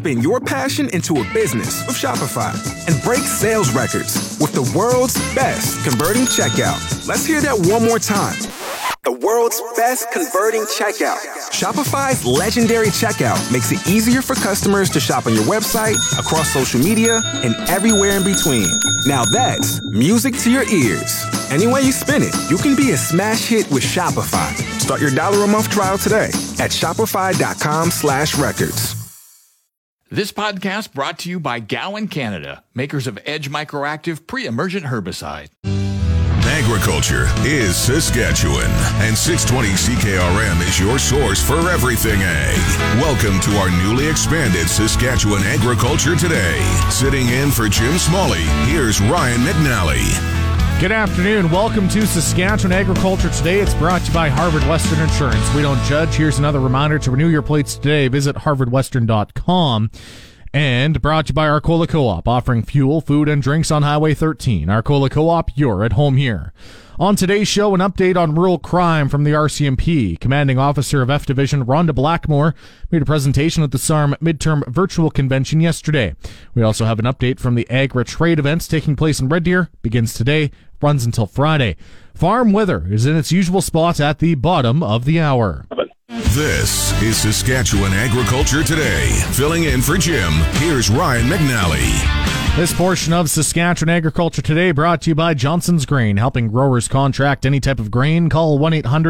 spin your passion into a business with Shopify and break sales records with the world's best converting checkout. Let's hear that one more time. The world's best converting checkout. Shopify's legendary checkout makes it easier for customers to shop on your website, across social media, and everywhere in between. Now that's music to your ears. Any way you spin it, you can be a smash hit with Shopify. Start your $1 a month trial today at shopify.com/records. This podcast brought to you by Gowan Canada, makers of Edge Microactive pre-emergent herbicide. Agriculture is Saskatchewan, and 620 CKRM is your source for everything ag. Welcome to our newly expanded Saskatchewan Agriculture Today. Sitting in for Jim Smalley, here's Ryan McNally. Good afternoon. Welcome to Saskatchewan Agriculture Today. It's brought to you by Harvard Western Insurance. We don't judge. Here's another reminder to renew your plates today. Visit harvardwestern.com. And brought to you by Arcola Co-op, offering fuel, food, and drinks on Highway 13. Arcola Co-op, you're at home here. On today's show, an update on rural crime from the RCMP. Commanding Officer of F Division, Rhonda Blackmore, made a presentation at the SARM Midterm Virtual Convention yesterday. We also have an update from the Agra Trade events taking place in Red Deer. Begins today, runs until Friday. Farm weather is in its usual spot at the bottom of the hour. This is Saskatchewan Agriculture Today. Filling in for Jim, here's Ryan McNally. This portion of Saskatchewan Agriculture Today brought to you by Johnson's Grain, helping growers contract any type of grain. Call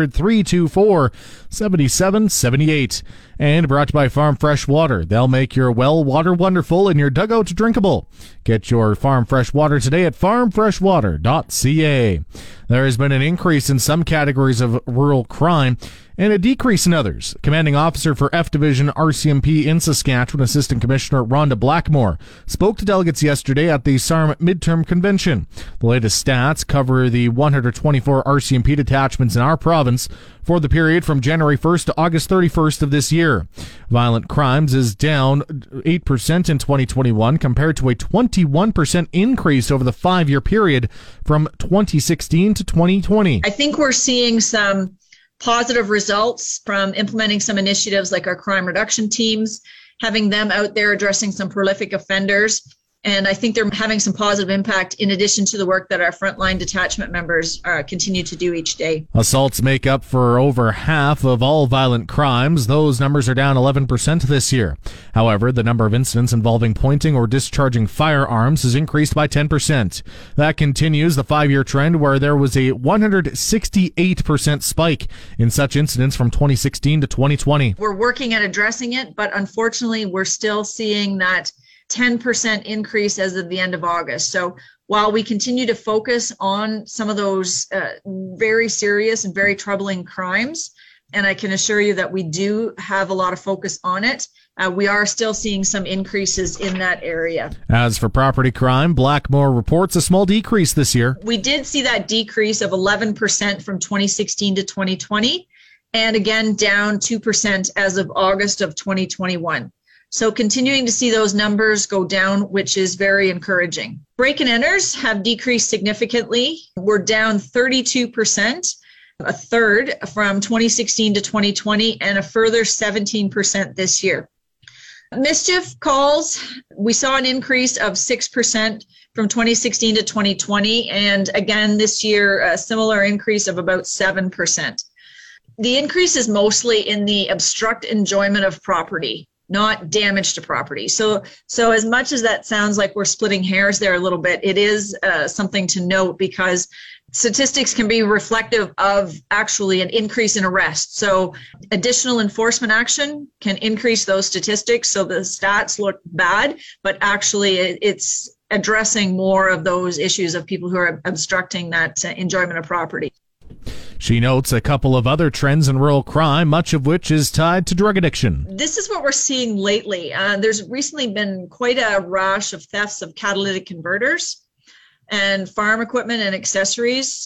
1-800-324-7778. And brought to you by Farm Fresh Water. They'll make your well water wonderful and your dugout drinkable. Get your Farm Fresh Water today at farmfreshwater.ca. There has been an increase in some categories of rural crime and a decrease in others. Commanding Officer for F Division RCMP in Saskatchewan, Assistant Commissioner Rhonda Blackmore, spoke to delegates yesterday at the SARM Midterm Convention. The latest stats cover the 124 RCMP detachments in our province for the period from January 1st to August 31st of this year. Violent crimes is down 8% in 2021 compared to a 21% increase over the 5-year period from 2016 to 2020. I think we're seeing some positive results from implementing some initiatives like our crime reduction teams, having them out there addressing some prolific offenders. And I think they're having some positive impact in addition to the work that our frontline detachment members continue to do each day. Assaults make up for over half of all violent crimes. Those numbers are down 11% this year. However, the number of incidents involving pointing or discharging firearms has increased by 10%. That continues the 5-year trend where there was a 168% spike in such incidents from 2016 to 2020. We're working at addressing it, but unfortunately, we're still seeing that 10% increase as of the end of August. So while we continue to focus on some of those very serious and very troubling crimes, and I can assure you that we do have a lot of focus on it, we are still seeing some increases in that area. As for property crime, Blackmore reports a small decrease this year. We did see that decrease of 11% from 2016 to 2020, and again down 2% as of August of 2021. So continuing to see those numbers go down, which is very encouraging. Break and enters have decreased significantly. We're down 32%, a third from 2016 to 2020, and a further 17% this year. Mischief calls, we saw an increase of 6% from 2016 to 2020, and again this year, a similar increase of about 7%. The increase is mostly in the obstruct enjoyment of property, not damage to property. So as much as that sounds like we're splitting hairs there a little bit, it is something to note because statistics can be reflective of actually an increase in arrests. So additional enforcement action can increase those statistics. So the stats look bad, but actually it's addressing more of those issues of people who are obstructing that enjoyment of property. She notes a couple of other trends in rural crime, much of which is tied to drug addiction. This is what we're seeing lately. There's recently been quite a rash of thefts of catalytic converters and farm equipment and accessories,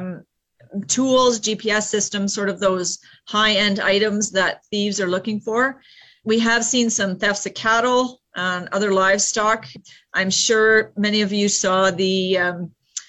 tools, GPS systems, sort of those high-end items that thieves are looking for. We have seen some thefts of cattle and other livestock. I'm sure many of you saw the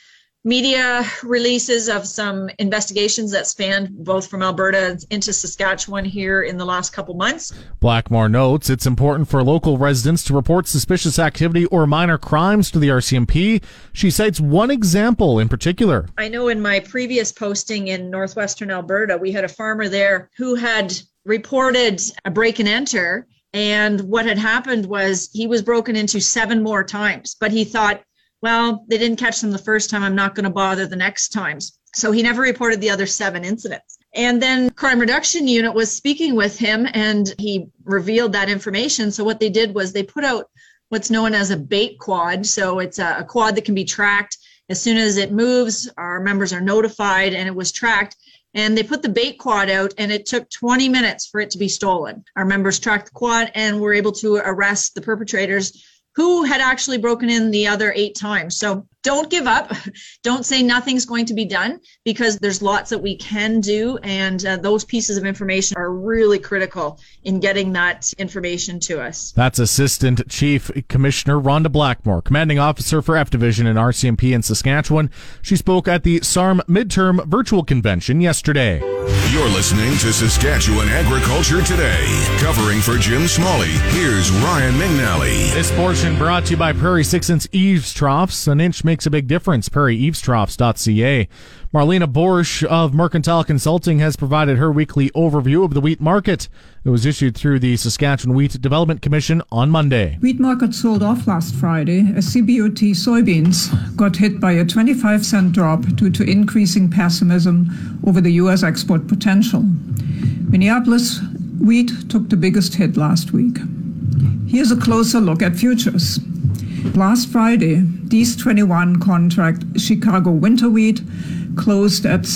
media releases of some investigations that spanned both from Alberta into Saskatchewan here in the last couple months. Blackmore notes it's important for local residents to report suspicious activity or minor crimes to the RCMP. She cites one example in particular. I know in my previous posting in northwestern Alberta, we had a farmer there who had reported a break and enter. And what had happened was he was broken into 7 more times, but he thought, well, they didn't catch them the first time, I'm not going to bother the next times. So he never reported the other 7 incidents. And then Crime Reduction Unit was speaking with him and he revealed that information. So what they did was they put out what's known as a bait quad. So it's a quad that can be tracked. As soon as it moves, our members are notified, and it was tracked. And they put the bait quad out, and it took 20 minutes for it to be stolen. Our members tracked the quad and were able to arrest the perpetrators who had actually broken in the other 8 times. So don't give up. Don't say nothing's going to be done, because there's lots that we can do. And those pieces of information are really critical in getting that information to us. That's Assistant Chief Commissioner Rhonda Blackmore, Commanding Officer for F Division in RCMP in Saskatchewan. She spoke at the SARM Midterm Virtual Convention yesterday. You're listening to Saskatchewan Agriculture Today. Covering for Jim Smalley, here's Ryan McNally. This portion brought to you by Prairie 6-inch Eaves Troughs. An inch makes a big difference. PrairieEavesTroughs.ca. Marlena Borsch of Mercantile Consulting has provided her weekly overview of the wheat market. It was issued through the Saskatchewan Wheat Development Commission on Monday. Wheat market sold off last Friday as CBOT soybeans got hit by a 25-cent drop due to increasing pessimism over the U.S. export potential. Minneapolis wheat took the biggest hit last week. Here's a closer look at futures. Last Friday, D's 21 contract Chicago winter wheat closed at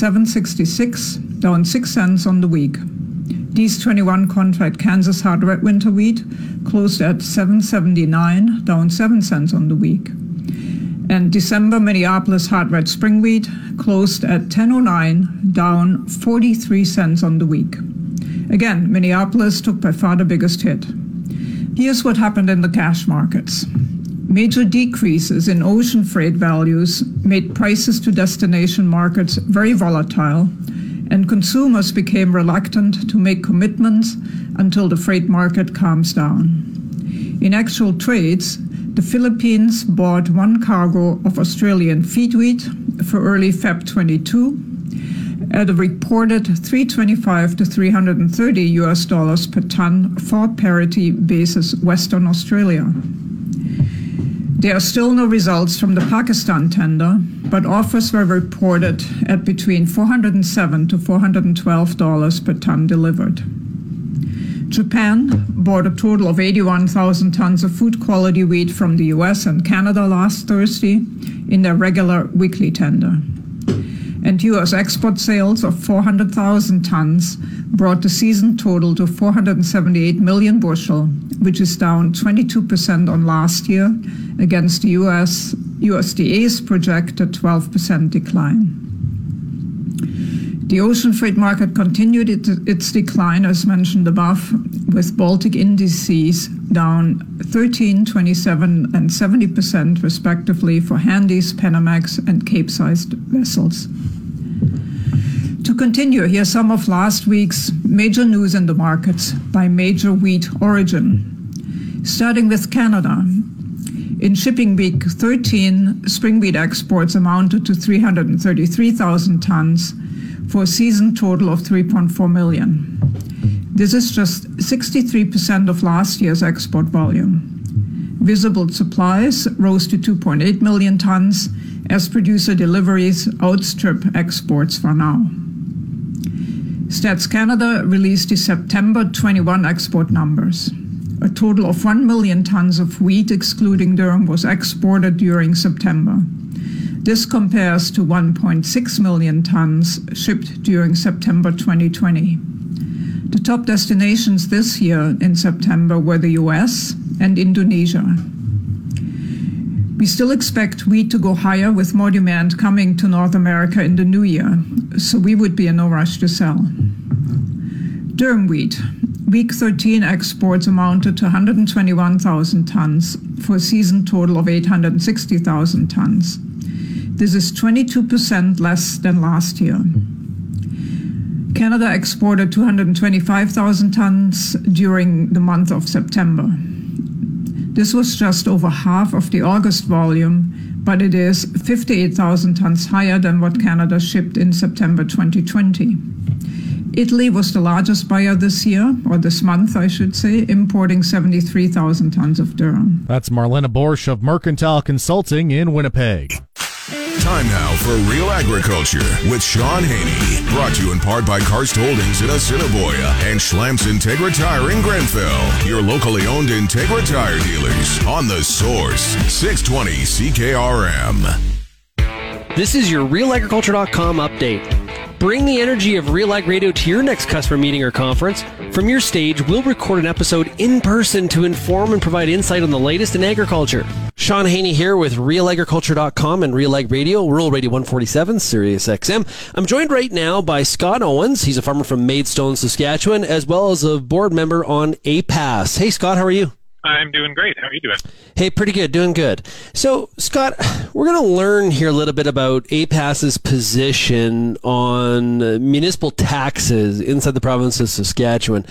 $7.66, down 6 cents on the week. D's 21 contract Kansas hard red winter wheat closed at $7.79, down 7 cents on the week. And December Minneapolis hard red spring wheat closed at $10.09, down 43 cents on the week. Again, Minneapolis took by far the biggest hit. Here's what happened in the cash markets. Major decreases in ocean freight values made prices to destination markets very volatile, and consumers became reluctant to make commitments until the freight market calms down. In actual trades, the Philippines bought 1 cargo of Australian feed wheat for early Feb 22 at a reported $325 to $330 per ton for parity basis Western Australia. There are still no results from the Pakistan tender, but offers were reported at between $407 to $412 per ton delivered. Japan bought a total of 81,000 tons of food quality wheat from the US and Canada last Thursday in their regular weekly tender. And US export sales of 400,000 tons brought the season total to 478 million bushel, which is down 22% on last year against the USDA's projected 12% decline. The ocean freight market continued its decline, as mentioned above, with Baltic indices down 13%, 27%, and 70% respectively for Handy's, Panamax, and Cape-sized vessels. To continue, here's some of last week's major news in the markets by major wheat origin. Starting with Canada. In shipping week 13, spring wheat exports amounted to 333,000 tons for a season total of 3.4 million. This is just 63% of last year's export volume. Visible supplies rose to 2.8 million tons as producer deliveries outstrip exports for now. Stats Canada released the September 21 export numbers. A total of 1 million tons of wheat, excluding durum, was exported during September. This compares to 1.6 million tons shipped during September 2020. The top destinations this year in September were the US and Indonesia. We still expect wheat to go higher with more demand coming to North America in the new year, so we would be in no rush to sell. Durum wheat. Week 13 exports amounted to 121,000 tons for a season total of 860,000 tons. This is 22% less than last year. Canada exported 225,000 tons during the month of September. This was just over half of the August volume, but it is 58,000 tons higher than what Canada shipped in September 2020. Italy was the largest buyer this year, or this month, I should say, importing 73,000 tons of durum. That's Marlena Borsch of Mercantile Consulting in Winnipeg. Time now for Real Agriculture with Sean Haney. Brought to you in part by Karst Holdings in Assiniboia and Schlamps Integra Tire in Grenfell. Your locally owned Integra Tire dealers on The Source, 620 CKRM. This is your RealAgriculture.com update. Bring the energy of Real Ag Radio to your next customer meeting or conference. From your stage, we'll record an episode in person to inform and provide insight on the latest in agriculture. Sean Haney here with RealAgriculture.com and Real Ag Radio, Rural Radio 147, Sirius XM. I'm joined right now by Scott Owens. He's a farmer from Maidstone, Saskatchewan, as well as a board member on APAS. Hey, Scott, how are you? I'm doing great. How are you doing? Hey, pretty good. Doing good. So, Scott, we're going to learn here a little bit about APAS's position on municipal taxes inside the province of Saskatchewan.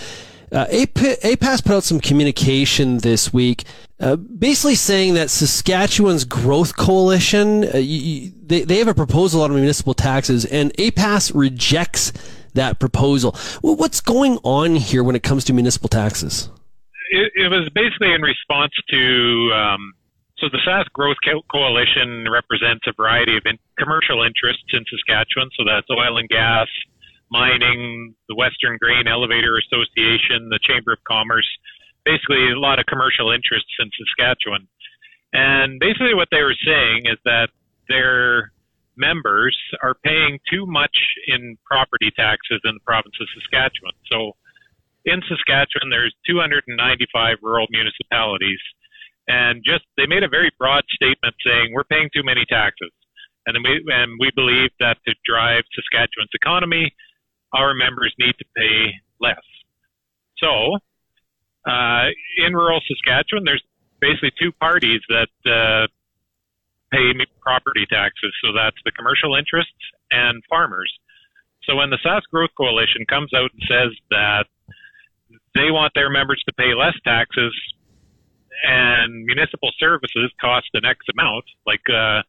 APAS put out some communication this week, basically saying that Saskatchewan's Growth Coalition, they have a proposal on municipal taxes, and APAS rejects that proposal. Well, what's going on here when it comes to municipal taxes? It was basically in response to, so the Sask Growth Coalition represents a variety of commercial interests in Saskatchewan. So that's oil and gas, mining, the Western Grain Elevator Association, the Chamber of Commerce, basically a lot of commercial interests in Saskatchewan. And basically what they were saying is that their members are paying too much in property taxes in the province of Saskatchewan. So in Saskatchewan, there's 295 rural municipalities, and they made a very broad statement saying we're paying too many taxes, and we believe that to drive Saskatchewan's economy, our members need to pay less. So, in rural Saskatchewan, there's basically two parties that pay property taxes. So that's the commercial interests and farmers. So when the Sask Growth Coalition comes out and says that they want their members to pay less taxes and municipal services cost an X amount, like,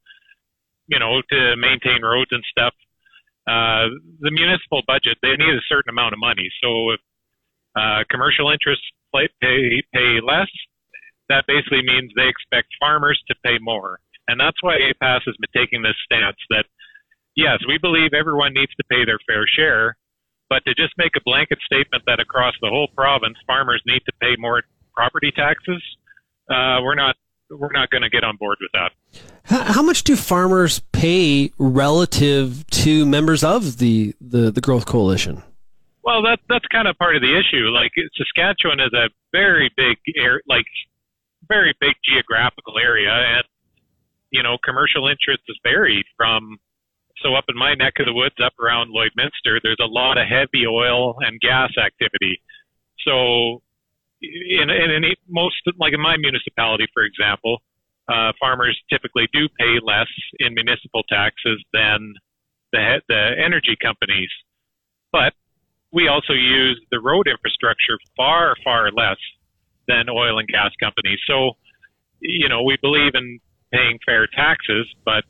to maintain roads and stuff, the municipal budget, they need a certain amount of money. So if commercial interests pay less, that basically means they expect farmers to pay more. And that's why APAS has been taking this stance that, yes, we believe everyone needs to pay their fair share, but to just make a blanket statement that across the whole province, farmers need to pay more property taxes, we're not going to get on board with that. How much do farmers pay relative to members of the Growth Coalition? Well, that's kind of part of the issue. Like, Saskatchewan is a very big very big geographical area, and commercial interests vary from. So up in my neck of the woods, up around Lloydminster, there's a lot of heavy oil and gas activity. So in my municipality, for example, farmers typically do pay less in municipal taxes than the energy companies. But we also use the road infrastructure far, far less than oil and gas companies. So, we believe in paying fair taxes, but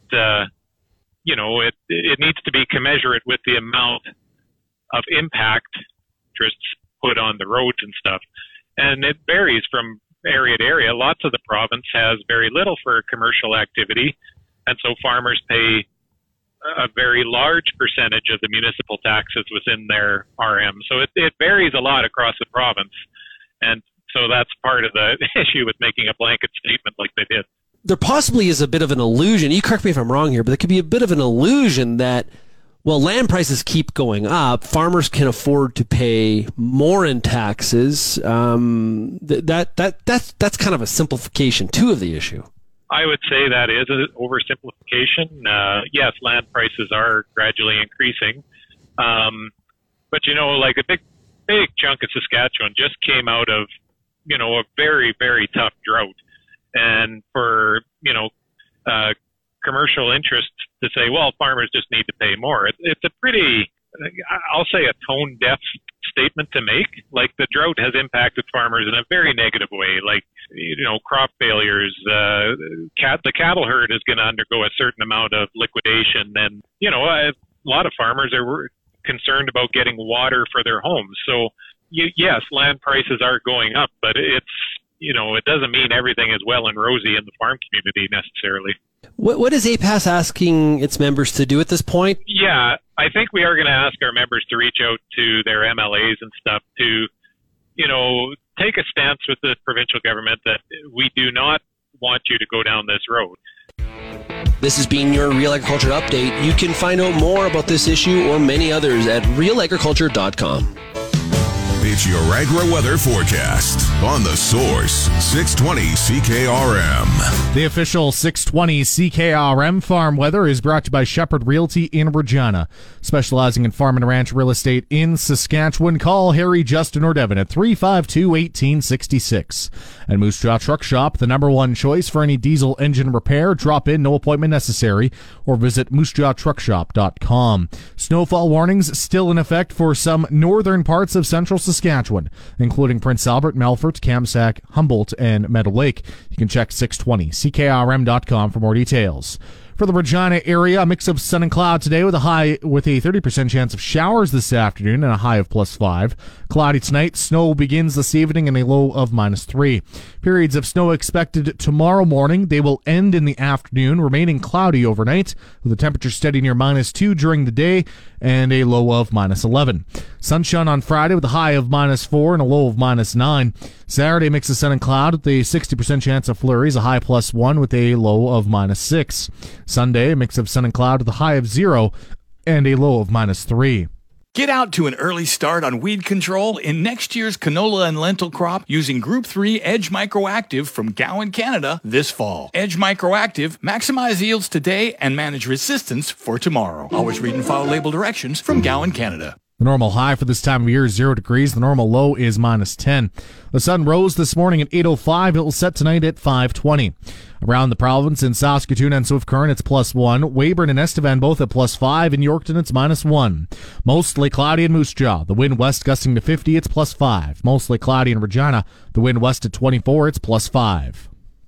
it needs to be commensurate with the amount of impact interests put on the roads and stuff. And it varies from area to area. Lots of the province has very little for commercial activity, and so farmers pay a very large percentage of the municipal taxes within their RM. So it varies a lot across the province, and so that's part of the issue with making a blanket statement like they did. There possibly is a bit of an illusion. You correct me if I'm wrong here, but there could be a bit of an illusion that, well, land prices keep going up. Farmers can afford to pay more in taxes. That's kind of a simplification too of the issue. I would say that is an oversimplification. Yes, land prices are gradually increasing, but like a big chunk of Saskatchewan just came out of a very, very tough drought. And for, commercial interests to say, well, farmers just need to pay more. It's a pretty, I'll say, a tone-deaf statement to make. Like, the drought has impacted farmers in a very negative way. Like, crop failures, the cattle herd is going to undergo a certain amount of liquidation. And, a lot of farmers are concerned about getting water for their homes. So, yes, land prices are going up, but it doesn't mean everything is well and rosy in the farm community necessarily. What is APAS asking its members to do at this point? Yeah, I think we are going to ask our members to reach out to their MLAs and stuff to, take a stance with the provincial government that we do not want you to go down this road. This has been your Real Agriculture Update. You can find out more about this issue or many others at realagriculture.com. It's your agri-weather forecast on The Source, 620 CKRM. The official 620 CKRM farm weather is brought to you by Shepherd Realty in Regina. Specializing in farm and ranch real estate in Saskatchewan, call Harry, Justin, or Devin at 352-1866. And Moose Jaw Truck Shop, the #1 choice for any diesel engine repair. Drop in, no appointment necessary, or visit moosejawtruckshop.com. Snowfall warnings still in effect for some northern parts of central Saskatchewan, including Prince Albert, Melfort, Kamsack, Humboldt, and Meadow Lake. You can check 620CKRM.com for more details. For the Regina area, a mix of sun and cloud today with a 30% chance of showers this afternoon and a high of +5. Cloudy tonight, snow begins this evening and a low of -3. Periods of snow expected tomorrow morning. They will end in the afternoon, remaining cloudy overnight with a temperature steady near -2 during the day and a low of -11. Sunshine on Friday with a high of -4 and a low of -9. Saturday, mix of sun and cloud with a 60% chance of flurries, a high +1 with a low of -6. Sunday, a mix of sun and cloud with a high of 0 and a low of -3. Get out to an early start on weed control in next year's canola and lentil crop using Group 3 Edge Microactive from Gowan, Canada this fall. Edge Microactive, maximize yields today and manage resistance for tomorrow. Always read and follow label directions from Gowan, Canada. The normal high for this time of year is 0 degrees. The normal low is -10. The sun rose this morning at 8:05. It will set tonight at 5:20. Around the province in Saskatoon and Swift Current, it's +1. Weyburn and Estevan both at +5. In Yorkton, it's -1. Mostly cloudy in Moose Jaw. The wind west gusting to 50. It's +5. Mostly cloudy in Regina. The wind west at 24. It's +5.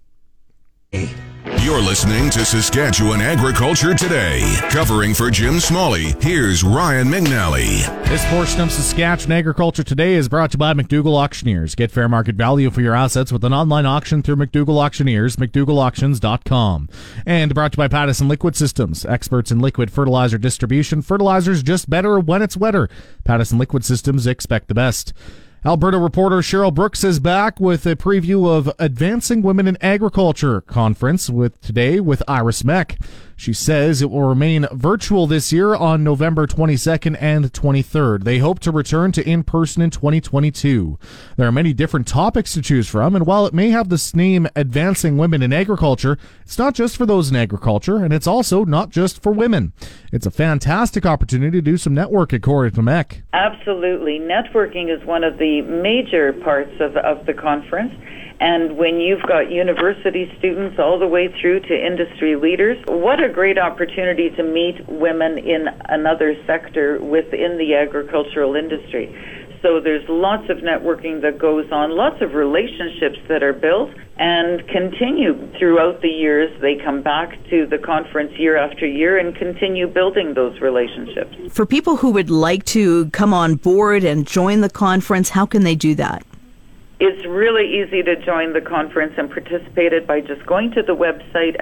You're listening to Saskatchewan Agriculture Today. Covering for Jim Smalley, here's Ryan McNally. This portion of Saskatchewan Agriculture Today is brought to you by McDougall Auctioneers. Get fair market value for your assets with an online auction through McDougall Auctioneers, McDougallAuctions.com. And brought to you by Pattison Liquid Systems, experts in liquid fertilizer distribution. Fertilizer's just better when it's wetter. Pattison Liquid Systems, expect the best. Alberta reporter Cheryl Brooks is back with a preview of Advancing Women in Agriculture conference today with Iris Meck. She says it will remain virtual this year on November 22nd and 23rd. They hope to return to in-person in 2022. There are many different topics to choose from, and while it may have this name Advancing Women in Agriculture, it's not just for those in agriculture, and it's also not just for women. It's a fantastic opportunity to do some networking, according to Meck. Absolutely. Networking is one of the major parts of the conference. And when you've got university students all the way through to industry leaders, what a great opportunity to meet women in another sector within the agricultural industry. So there's lots of networking that goes on, lots of relationships that are built and continue throughout the years. They come back to the conference year after year and continue building those relationships. For people who would like to come on board and join the conference, how can they do that? It's really easy to join the conference and participate by just going to the website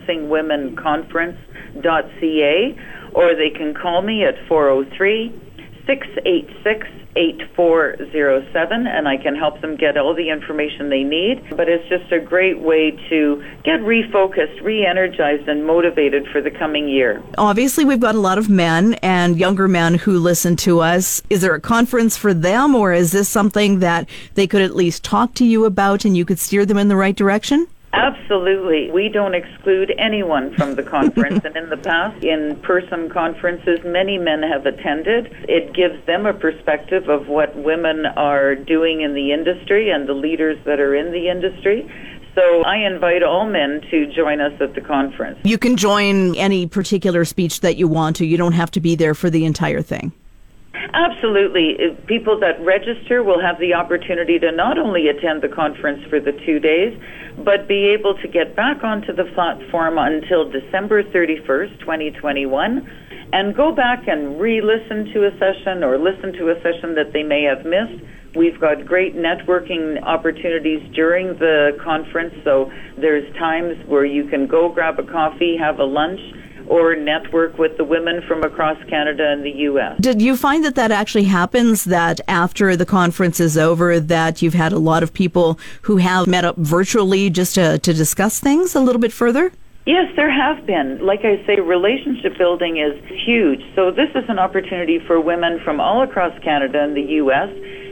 advancingwomenconference.ca, or they can call me at 403-686-8407, and I can help them get all the information they need. But it's just a great way to get refocused, re-energized, and motivated for the coming year. Obviously, we've got a lot of men and younger men who listen to us. Is there a conference for them, or is this something that they could at least talk to you about and you could steer them in the right direction? Absolutely. We don't exclude anyone from the conference. And in the past, in-person conferences, many men have attended. It gives them a perspective of what women are doing in the industry and the leaders that are in the industry. So I invite all men to join us at the conference. You can join any particular speech that you want to. You don't have to be there for the entire thing. Absolutely. People that register will have the opportunity to not only attend the conference for the 2 days, but be able to get back onto the platform until December 31st, 2021, and go back and re-listen to a session or listen to a session that they may have missed. We've got great networking opportunities during the conference, so there's times where you can go grab a coffee, have a lunch, or network with the women from across Canada and the U.S. Did you find that actually happens, that after the conference is over, that you've had a lot of people who have met up virtually just to discuss things a little bit further? Yes, there have been. Like I say, relationship building is huge. So this is an opportunity for women from all across Canada and the U.S.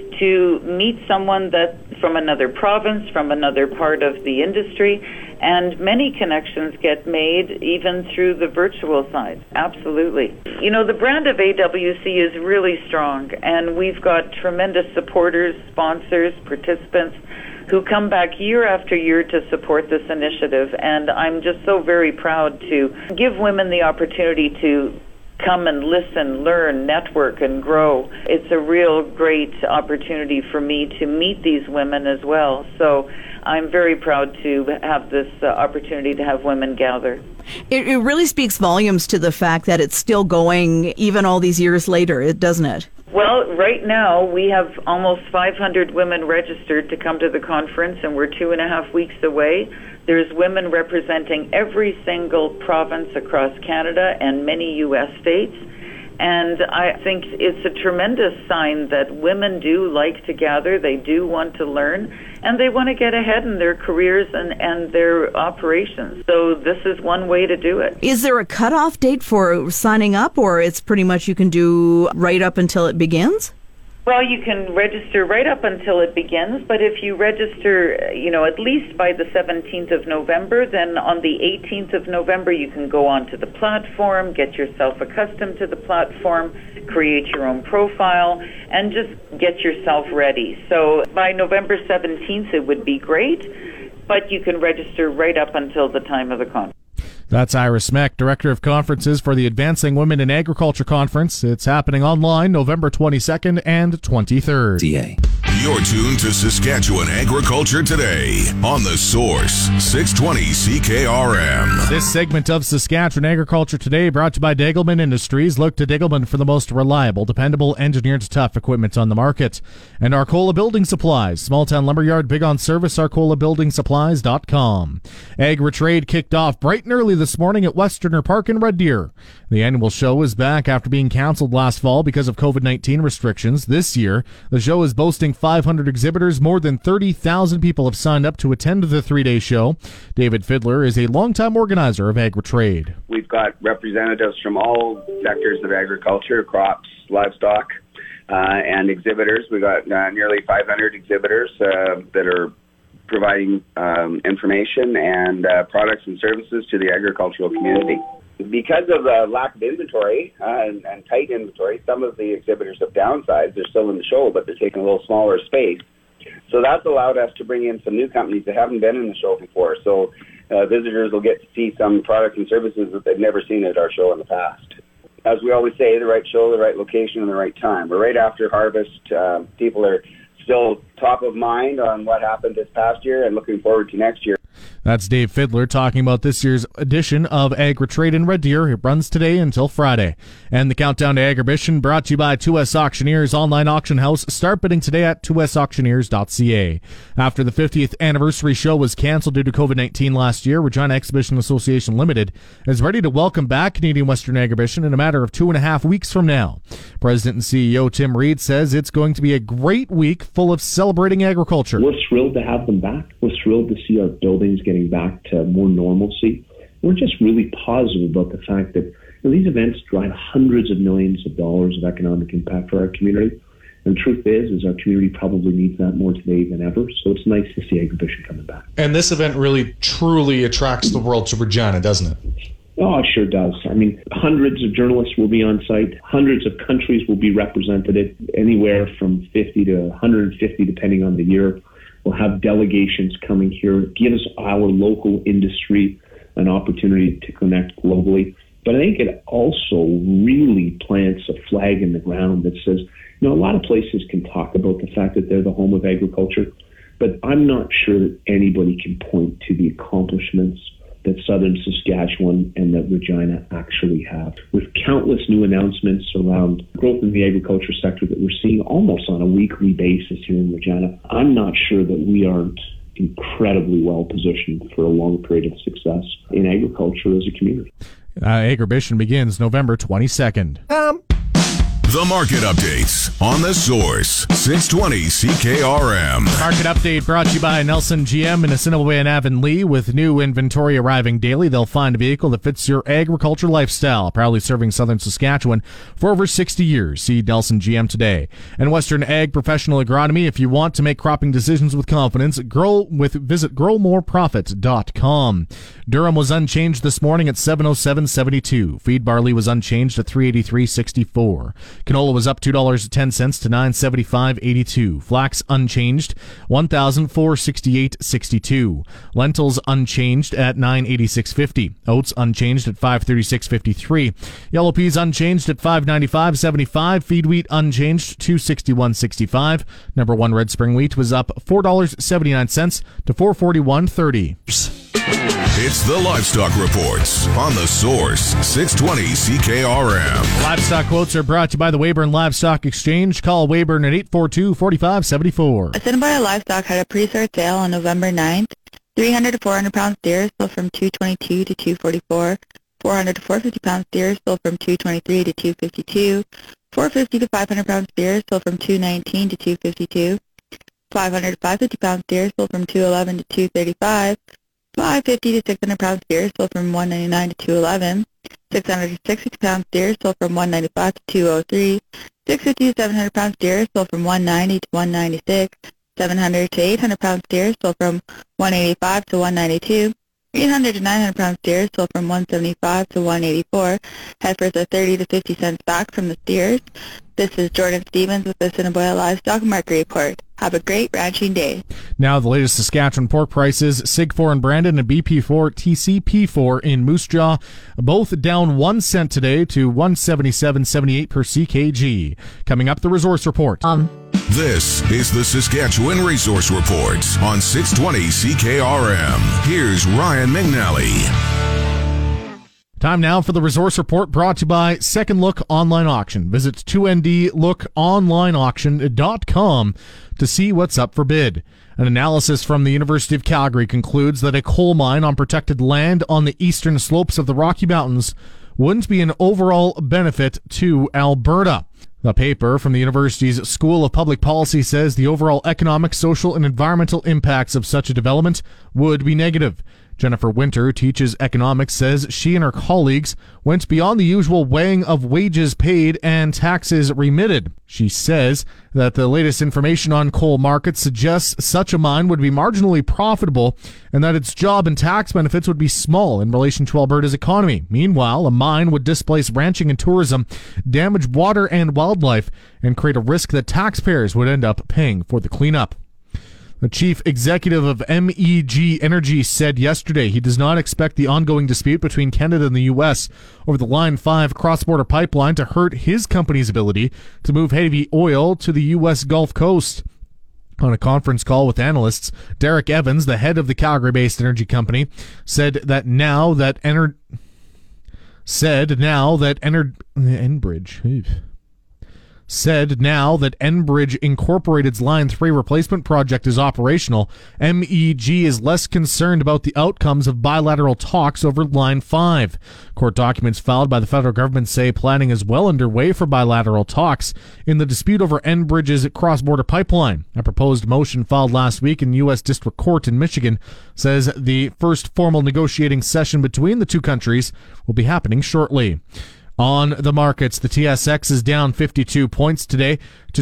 to meet someone that from another province, from another part of the industry, and many connections get made even through the virtual side. Absolutely. You know, the brand of AWC is really strong, and we've got tremendous supporters, sponsors, participants who come back year after year to support this initiative, and I'm just so very proud to give women the opportunity to come and listen, learn, network, and grow. It's a real great opportunity for me to meet these women as well. So I'm very proud to have this opportunity to have women gather. It really speaks volumes to the fact that it's still going even all these years later, doesn't it? Well, right now we have almost 500 women registered to come to the conference, and we're 2.5 weeks away. There's women representing every single province across Canada and many U.S. states. And I think it's a tremendous sign that women do like to gather, they do want to learn, and they want to get ahead in their careers and their operations. So this is one way to do it. Is there a cutoff date for signing up, or it's pretty much you can do right up until it begins? Well, you can register right up until it begins, but if you register, at least by the 17th of November, then on the 18th of November you can go onto the platform, get yourself accustomed to the platform, create your own profile, and just get yourself ready. So by November 17th it would be great, but you can register right up until the time of the conference. That's Iris Meck, Director of Conferences for the Advancing Women in Agriculture Conference. It's happening online November 22nd and 23rd. CA. You're tuned to Saskatchewan Agriculture Today on The Source, 620 CKRM. This segment of Saskatchewan Agriculture Today brought to you by Degelman Industries. Look to Degelman for the most reliable, dependable, engineered tough equipment on the market. And Arcola Building Supplies, small town lumberyard, big on service, arcolabuildingsupplies.com. Agri-Trade kicked off bright and early this morning at Westerner Park in Red Deer. The annual show is back after being canceled last fall because of COVID-19 restrictions. This year, the show is boasting 500 exhibitors. More than 30,000 people have signed up to attend the three-day show. David Fiddler is a longtime organizer of Agri-Trade. We've got representatives from all sectors of agriculture, crops, livestock, and exhibitors. We've got nearly 500 exhibitors that are providing information and products and services to the agricultural community. Because of the lack of inventory and tight inventory, some of the exhibitors have downsized. They're still in the show, but they're taking a little smaller space. So that's allowed us to bring in some new companies that haven't been in the show before. So visitors will get to see some products and services that they've never seen at our show in the past. As we always say, the right show, the right location, and the right time. We're right after harvest. People are still top of mind on what happened this past year and looking forward to next year. That's Dave Fiddler talking about this year's edition of Agri-Trade in Red Deer. It runs today until Friday. And the Countdown to Agribition brought to you by 2S Auctioneers online auction house. Start bidding today at 2sauctioneers.ca. After the 50th anniversary show was canceled due to COVID-19 last year, Regina Exhibition Association Limited is ready to welcome back Canadian Western Agribition in a matter of 2.5 weeks from now. President and CEO Tim Reed says it's going to be a great week full of celebrating agriculture. We're thrilled to have them back. We're thrilled to see our buildings getting back to more normalcy. We're just really positive about the fact that these events drive hundreds of millions of dollars of economic impact for our community. And the truth is our community probably needs that more today than ever. So it's nice to see Agribition coming back. And this event really, truly attracts the world to Regina, doesn't it? Oh, it sure does. I mean, hundreds of journalists will be on site. Hundreds of countries will be represented, anywhere from 50 to 150, depending on the year. We'll have delegations coming here, gives our local industry an opportunity to connect globally. But I think it also really plants a flag in the ground that says, a lot of places can talk about the fact that they're the home of agriculture, but I'm not sure that anybody can point to the accomplishments that southern Saskatchewan and that Regina actually have. With countless new announcements around growth in the agriculture sector that we're seeing almost on a weekly basis here in Regina, I'm not sure that we aren't incredibly well positioned for a long period of success in agriculture as a community. Agribition begins November 22nd. The market updates on The Source, 620 CKRM. Market update brought to you by Nelson GM in Assiniboia and Avonlea. With new inventory arriving daily, they'll find a vehicle that fits your agriculture lifestyle. Proudly serving southern Saskatchewan for over 60 years. See Nelson GM today. And Western Ag Professional Agronomy. If you want to make cropping decisions visit growmoreprofit.com. Durham was unchanged this morning at 707.72. Feed barley was unchanged at 383.64. Canola was up $2.10 to $975.82. Flax unchanged, $1,468.62. Lentils unchanged at $986.50. Oats unchanged at $536.53. Yellow peas unchanged at $595.75. Feed wheat unchanged, $261.65. Number one red spring wheat was up $4.79 to $441.30. It's the Livestock Reports on The Source, 620 CKRM. Livestock quotes are brought to you by the Weyburn Livestock Exchange. Call Weyburn at 842-4574. Assiniboia Livestock had a pre-sort sale on November 9th. 300 to 400 pound steers sold from $222 to $244. 400 to 450 pound steers sold from $223 to $252. 450 to 500 pound steers sold from $219 to $252. 500 to 550 pound steers sold from $211 to $235. 550 to 600 pound steers sold from $199 to $211. 600 to 650 pound steers sold from $195 to $203. 650 to 700 pound steers sold from $190 to $196. 700 to 800 pound steers sold from $185 to $192. 800 to 900 pound steers sold from $175 to $184. Heifers are 30 to 50 cents back from the steers. This is Jordan Stevens with the Assiniboia Livestock Market Report. Have a great ranching day. Now the latest Saskatchewan pork prices. Sig4 in Brandon and BP4 TCP4 in Moose Jaw, both down 1 cent today to $177.78 per CKG. Coming up, the Resource Report. This is the Saskatchewan Resource Report on 620 CKRM. Here's Ryan McNally. Time now for the Resource Report, brought to you by Second Look Online Auction. Visit 2ndlookonlineauction.com to see what's up for bid. An analysis from the University of Calgary concludes that a coal mine on protected land on the eastern slopes of the Rocky Mountains wouldn't be an overall benefit to Alberta. The paper from the university's School of Public Policy says the overall economic, social, and environmental impacts of such a development would be negative. Jennifer Winter, who teaches economics, says she and her colleagues went beyond the usual weighing of wages paid and taxes remitted. She says that the latest information on coal markets suggests such a mine would be marginally profitable and that its job and tax benefits would be small in relation to Alberta's economy. Meanwhile, a mine would displace ranching and tourism, damage water and wildlife, and create a risk that taxpayers would end up paying for the cleanup. The chief executive of MEG Energy said yesterday he does not expect the ongoing dispute between Canada and the U.S. over the Line 5 cross-border pipeline to hurt his company's ability to move heavy oil to the U.S. Gulf Coast. On a conference call with analysts, Derek Evans, the head of the Calgary-based energy company, said now that Enbridge Incorporated's Line 3 replacement project is operational, MEG is less concerned about the outcomes of bilateral talks over Line 5. Court documents filed by the federal government say planning is well underway for bilateral talks in the dispute over Enbridge's cross-border pipeline. A proposed motion filed last week in U.S. District Court in Michigan says the first formal negotiating session between the two countries will be happening shortly. On the markets, the TSX is down 52 points today to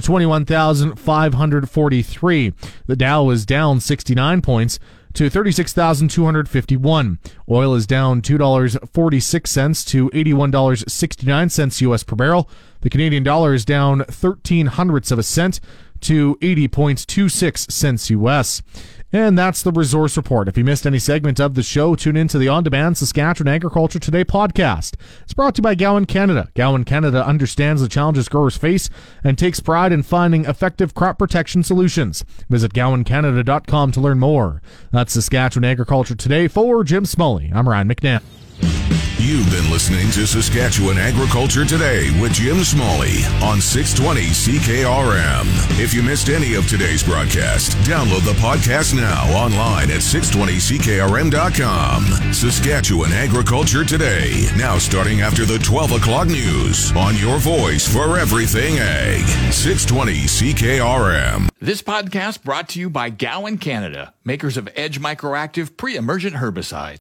21,543. The Dow is down 69 points to 36,251. Oil is down $2.46 to $81.69 U.S. per barrel. The Canadian dollar is down 0.13 of a cent to 80.26 cents U.S. And that's the Resource Report. If you missed any segment of the show, tune into the on-demand Saskatchewan Agriculture Today podcast. It's brought to you by Gowan Canada. Gowan Canada understands the challenges growers face and takes pride in finding effective crop protection solutions. Visit GowanCanada.com to learn more. That's Saskatchewan Agriculture Today. For Jim Smully, I'm Ryan McNabb. You've been listening to Saskatchewan Agriculture Today with Jim Smalley on 620 CKRM. If you missed any of today's broadcast, download the podcast now online at 620CKRM.com. Saskatchewan Agriculture Today, now starting after the 12 o'clock news on your voice for everything ag. 620 CKRM. This podcast brought to you by Gowan Canada, makers of Edge Microactive pre-emergent herbicide.